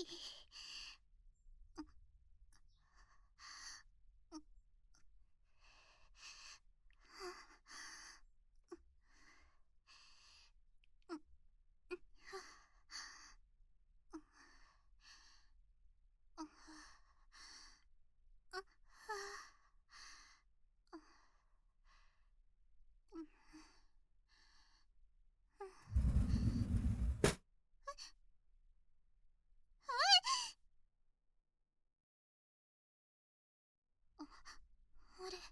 あれ、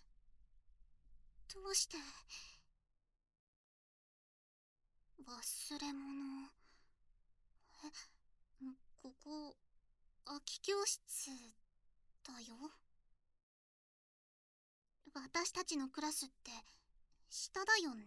どうして。忘れ物。ここ空き教室だよ。私たちのクラスって下だよね。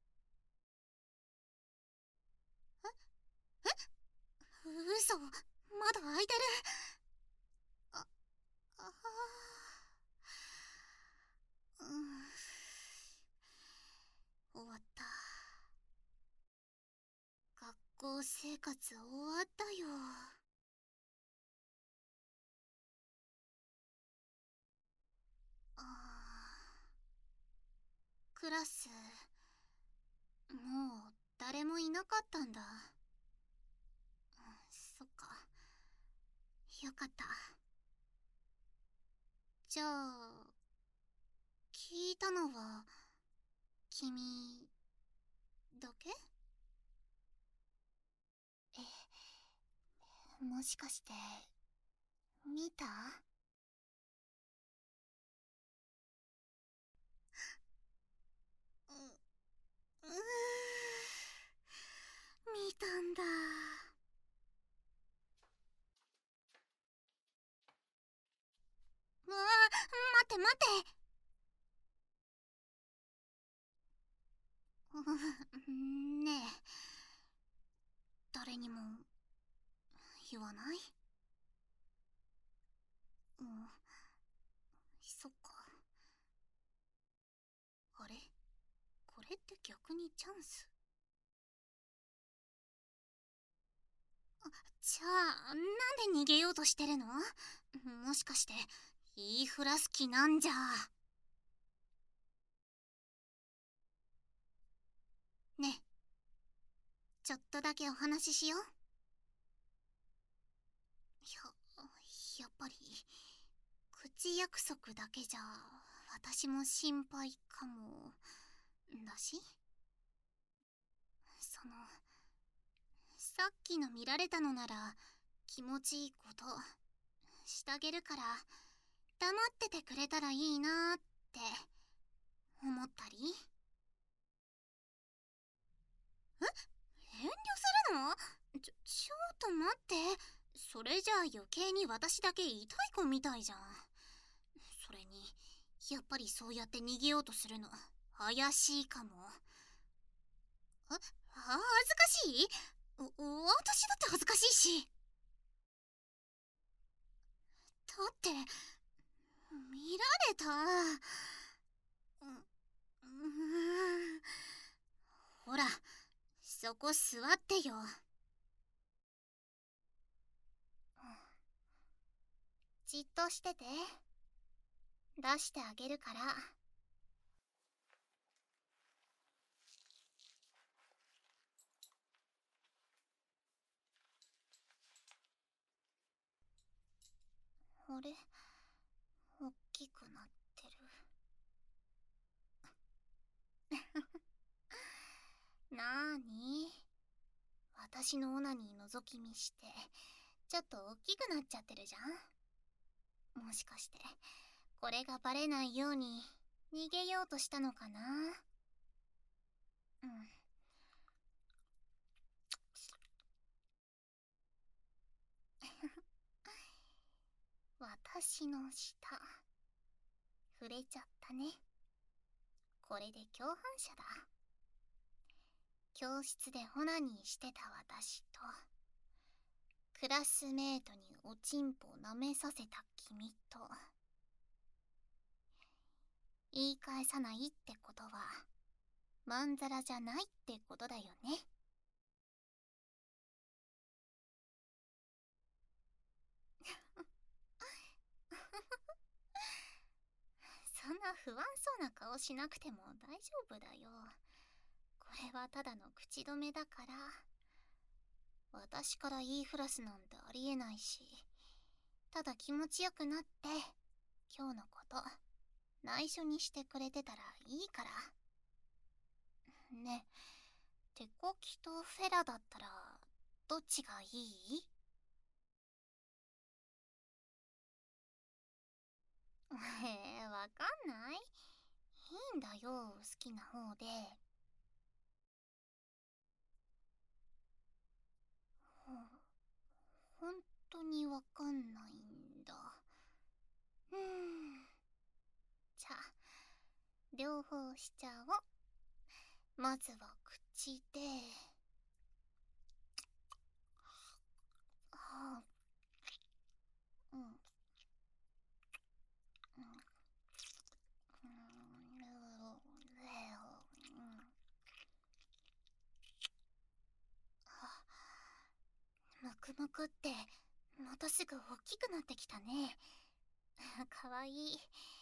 嘘、まだ空いてる。ああ終わった。学校生活終わったよ。クラスもう誰もいなかったんだ。そっか、よかった。じゃあ聞いたのは君だけ？もしかして見た？見たんだ。待って待って。ねえ、誰にも言わない？そっか。あれ、これって逆にチャンス？じゃあなんで逃げようとしてるの？もしかして言いふらす気なんじゃ。ねえ、ちょっとだけお話ししよう。やっぱり口約束だけじゃ私も心配かもだし、さっきの見られたのなら気持ちいいことしてあげるから、黙っててくれたらいいなーって思ったり。遠慮するの？ちょっと待って。それじゃあ余計に私だけ痛い子みたいじゃん。それにやっぱりそうやって逃げようとするの怪しいかも。恥ずかしい？私だって恥ずかしいし。だって見られた。ほら、そこ座ってよ。じっとしてて。出してあげるから。あれ、おっきくなってる。なーに？私のオナニー覗き見してちょっと大きくなっちゃってるじゃん。もしかしてこれがバレないように逃げようとしたのかな？私の舌触れちゃったね。これで共犯者だ。教室でオナニーしてた私とクラスメートにおちんぽ舐めさせた君と、言い返さないってことはまんざらじゃないってことだよね。 な不安そうな顔しなくても大丈夫だよ。これはただの口止めだから。私から言いふらすなんてありえないし、ただ気持ちよくなって今日のこと内緒にしてくれてたらいいから。ねえ、手こきとフェラだったらどっちがいい？わかんない？いいんだよ、好きな方で。本当にわかんないんだ。じゃあ両方しちゃおう。まずは口で。うんうんむくむくってまたすぐ大きくなってきたね。かわいい。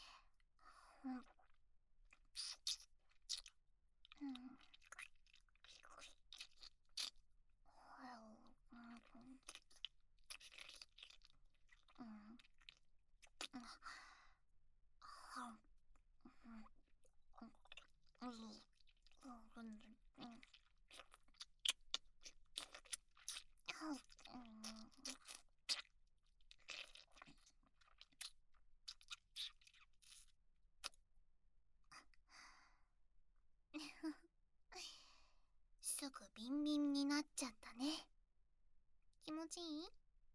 すぐビンビンになっちゃったね。気持ちいい？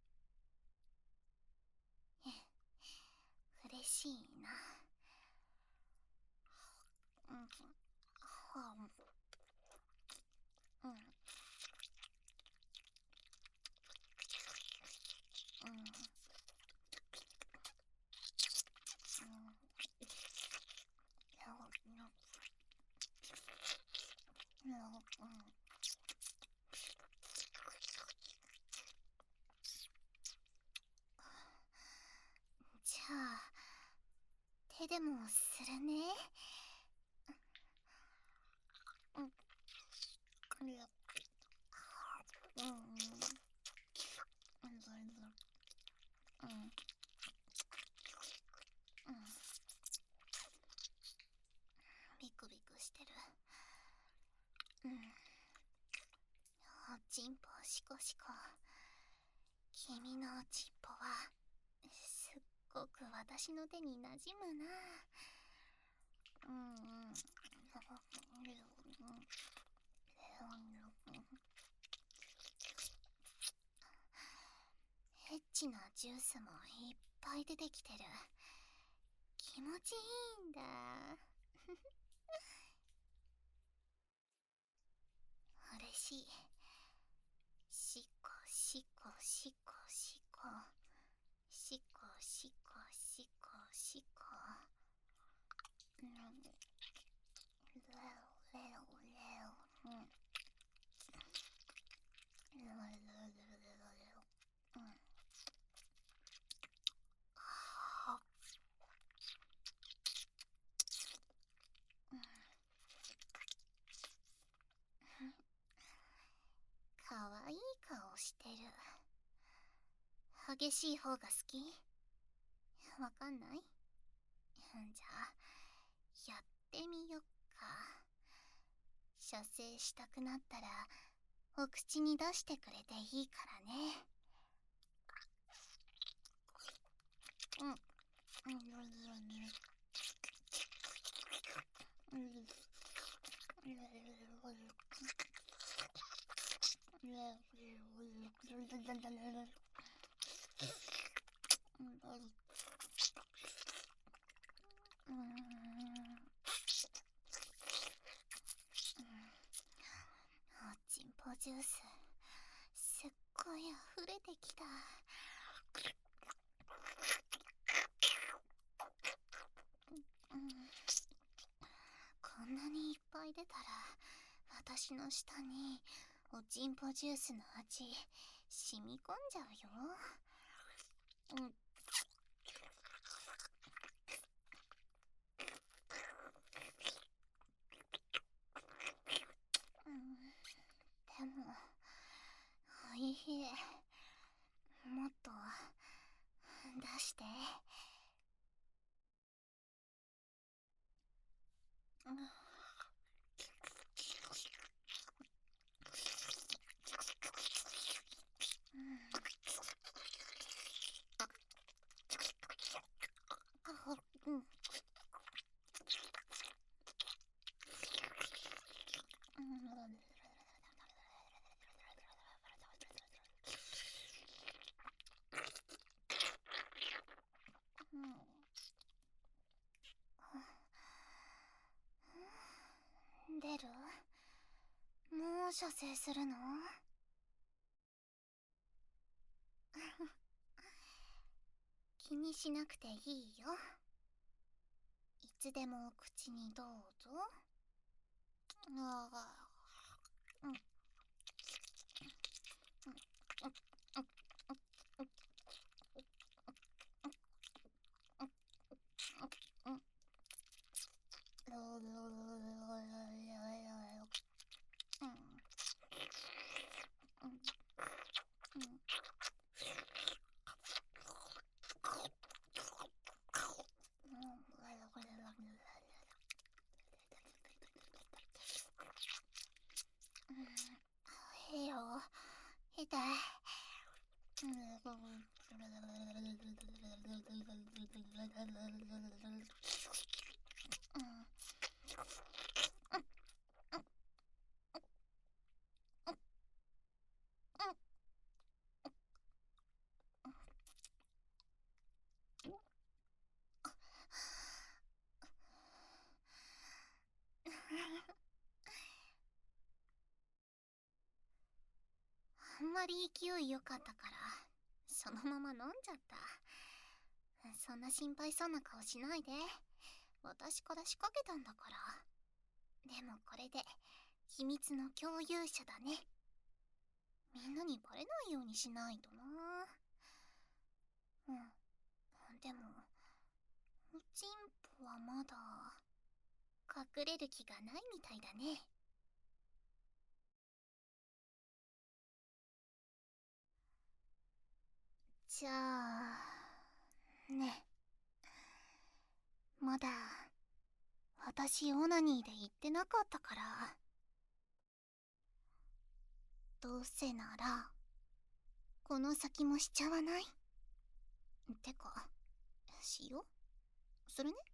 嬉しいな。じゃあ手でもするね。ビクビクしてる。おちんぽシコシコ。君のおちんぽはすっごく私の手に馴染むな。エッチなジュースもいっぱい出てきてる。気持ちいいんだ。嬉しい。シコシコシコシコシコシコシコシコ。かわいい顔してる。激しい方が好き？わかんない？じゃあやってみよっか。射精したくなったらお口に出してくれていいからね。おちんぽジュースすっごい溢れてきた。こんなにいっぱい出たら私の舌におちんぽジュースの味染み込んじゃうよ。 いえ、もっと出して。うん。出る？もう射精するの？気にしなくていいよ。いつでも口にどうぞ。ああ、うん。いいよ。痛い。あんまり勢い良かったからそのまま飲んじゃった。そんな心配そうな顔しないで。私から仕掛けたんだから。でもこれで秘密の共有者だね。みんなにバレないようにしないとな。うん。でもおちんぽはまだ隠れる気がないみたいだね。じゃあね、まだ私オナニーで言ってなかったから、どうせならこの先もしちゃわない？てかしよう。それね、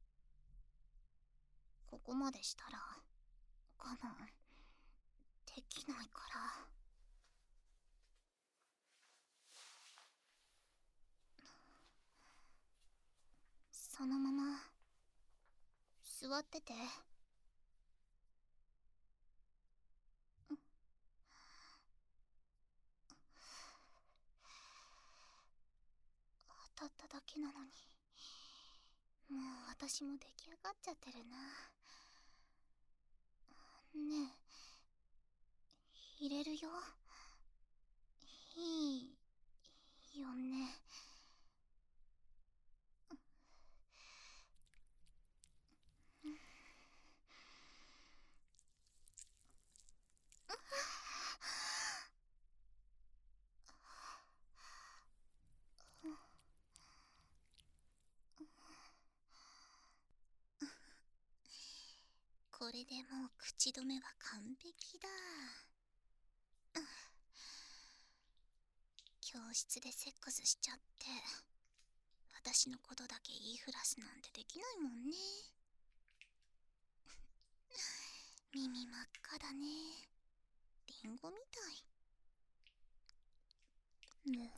ここまでしたら我慢できないから。そのまま座ってて。当たっただけなのにもう私も出来上がっちゃってるな。ねえ、入れるよ。いいよね。これでもう口止めは完璧だ。教室でセックスしちゃって私のことだけ言いふらすなんてできないもんね。耳真っ赤だね。リンゴみたい。もう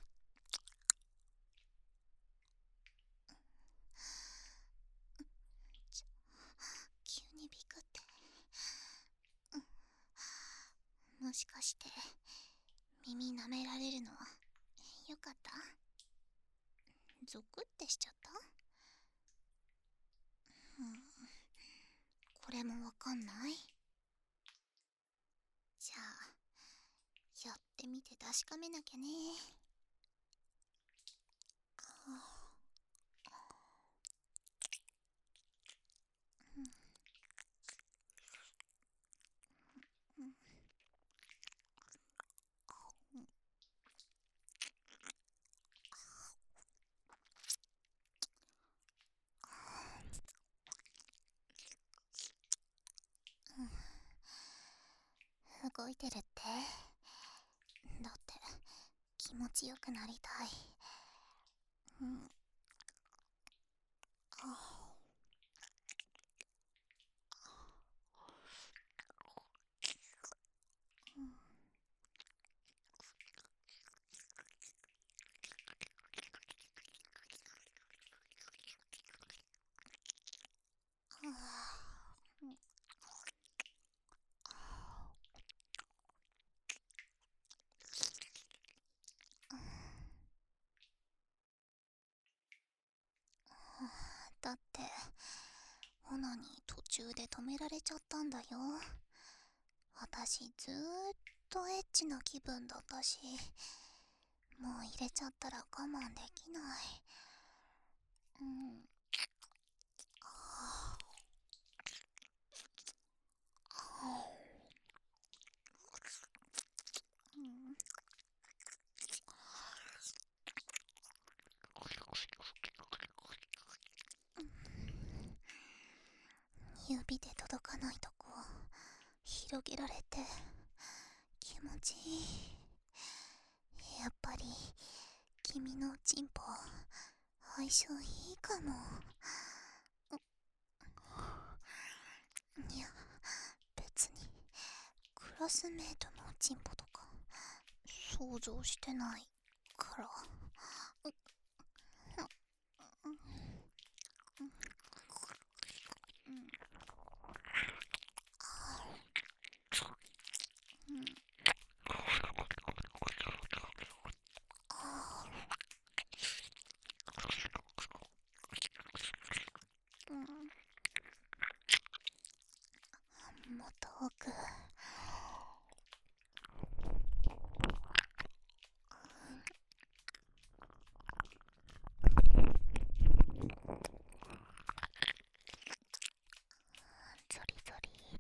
急にビクって。もしかして耳舐められるのよかった？ゾクってしちゃった？これもわかんない？じゃあやってみて確かめなきゃね。 ちよくなりたい。うん。だってオナに途中で止められちゃったんだよ。私ずーっとエッチな気分だったし、もう入れちゃったら我慢できない。うん。指で届かないとこ広げられて気持ちいい。やっぱり君のチンポ相性いいかも。いや、別にクラスメートのチンポとか想像してないから。もっと奥。ゾリゾリって。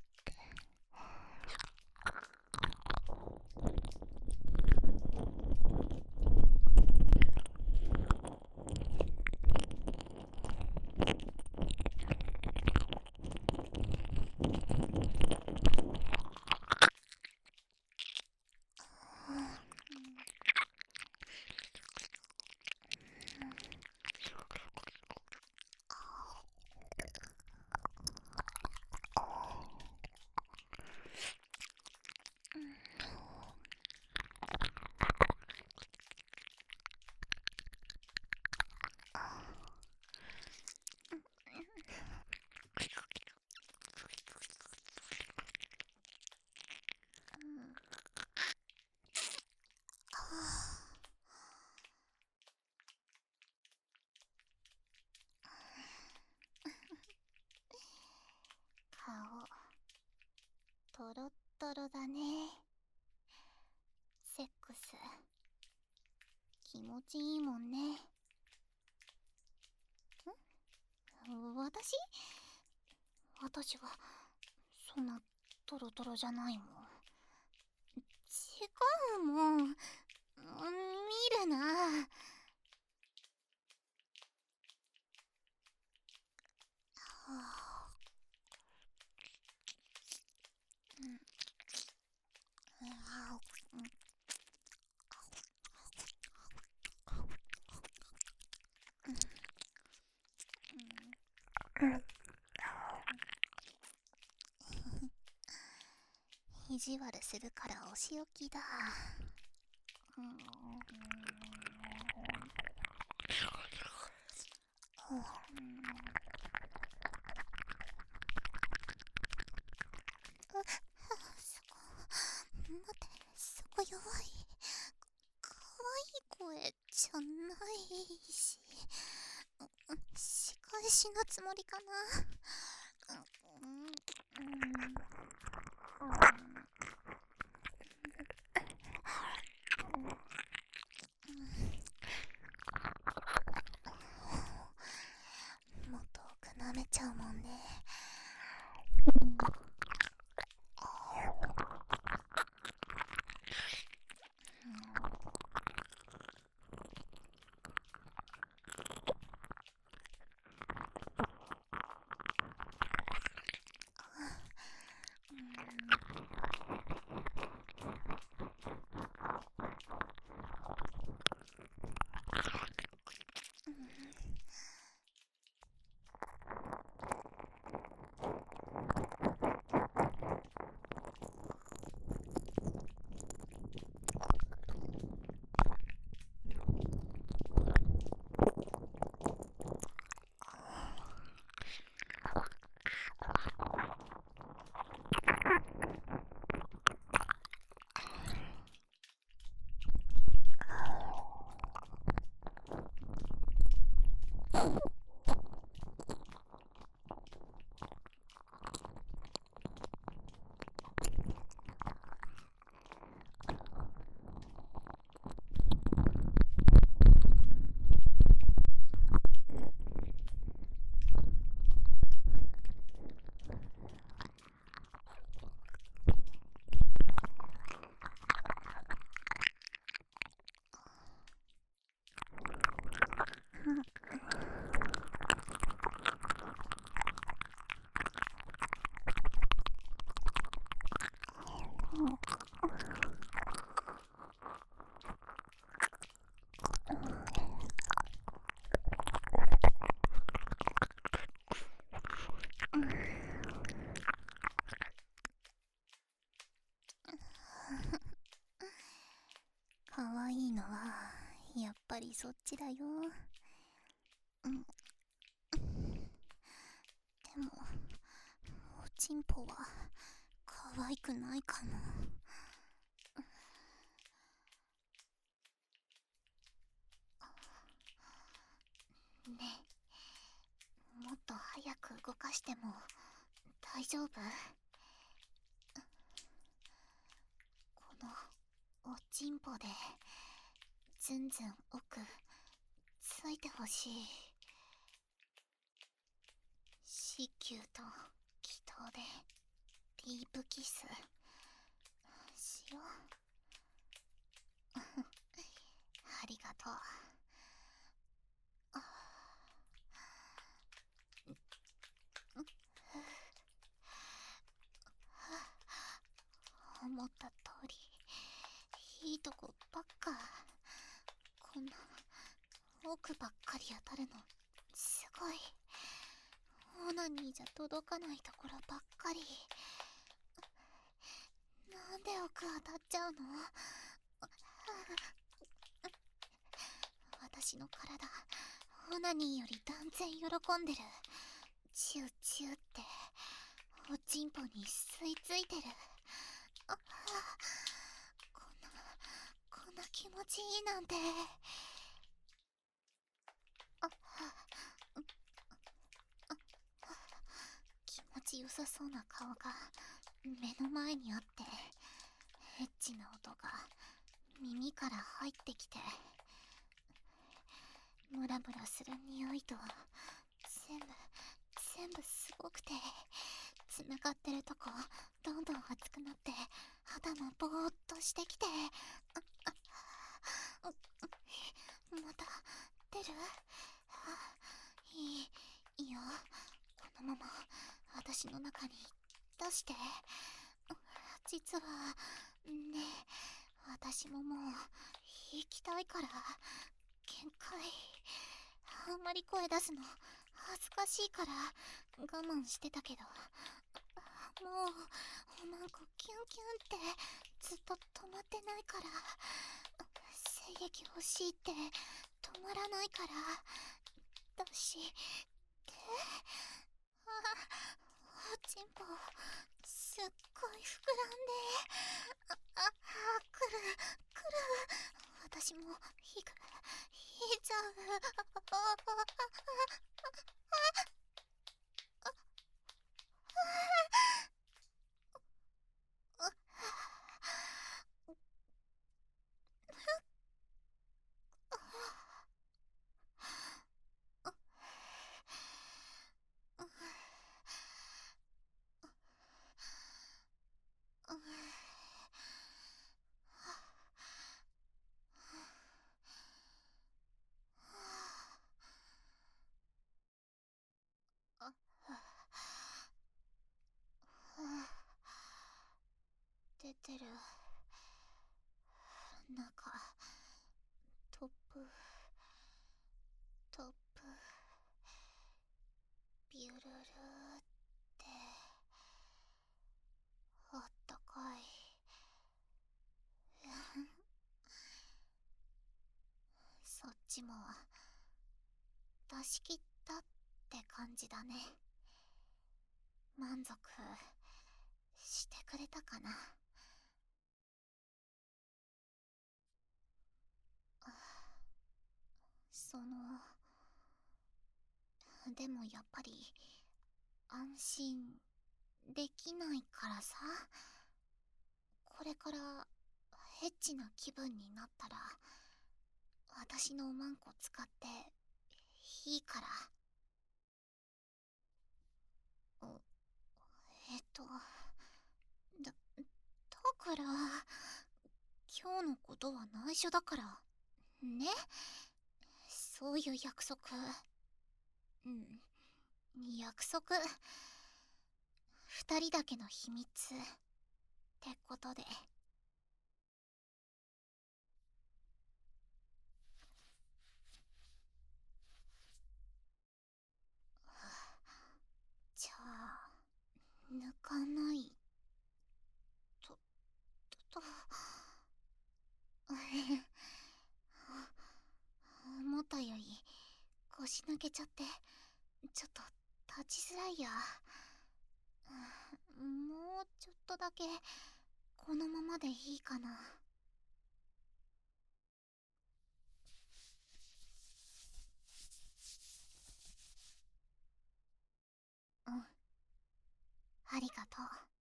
顔トロットロだね。セックス気持ちいいもんね。私はそんなトロトロじゃないもん。違うもん。見るな。意地悪するからお仕置きだ。待って、そこ弱い。かわいい声じゃないし、仕返しのつもりかな。もっと奥舐めちゃうもんね。 可愛いのはやっぱりそっちだよ。でもおちんぽは可愛くないかも。ねえ、もっと早く動かしても大丈夫？このおちんぽでずんずん奥ついてほしい。子宮と気筒でディープキスしよう。ありがとう。思った通りいいとこばっか。こんな奥ばっかり当たるのすごい。オナニーじゃ届かないところばっかり。なんで奥当たっちゃうの？私の体オナニーより断然喜んでる。チューチューっておちんぽに吸い付いてる。こんな気持ちいいなんて。気持ちよさそうな顔が目の前にあって、エッチな音が耳から入ってきて、ムラムラする匂いと全部すごくて、つながってるとこどんどん熱くなって肌もボーっとしてきて。また出る？いいよ、このまま私の中に出して。実はね、私ももう行きたいから。限界。あんまり声出すの恥ずかしいから我慢してたけど、もうおまんこキュンキュンってずっと止まってないから。精液欲しいって止まらないから出しておちんぽすっごい膨らんで。来る。私も引いちゃう。出てる。なんかトップビュルルってあったかい。そっちも出し切ったって感じだね。満足してくれたかな？でもやっぱり安心できないからさ。これからエッチな気分になったら私のおまんこ使っていいから。だから今日のことは内緒だからね。 そういう約束。約束。二人だけの秘密ってことで。じゃあ抜かないと思ったより腰抜けちゃってちょっと立ちづらいや。もうちょっとだけこのままでいいかな。うん、ありがとう。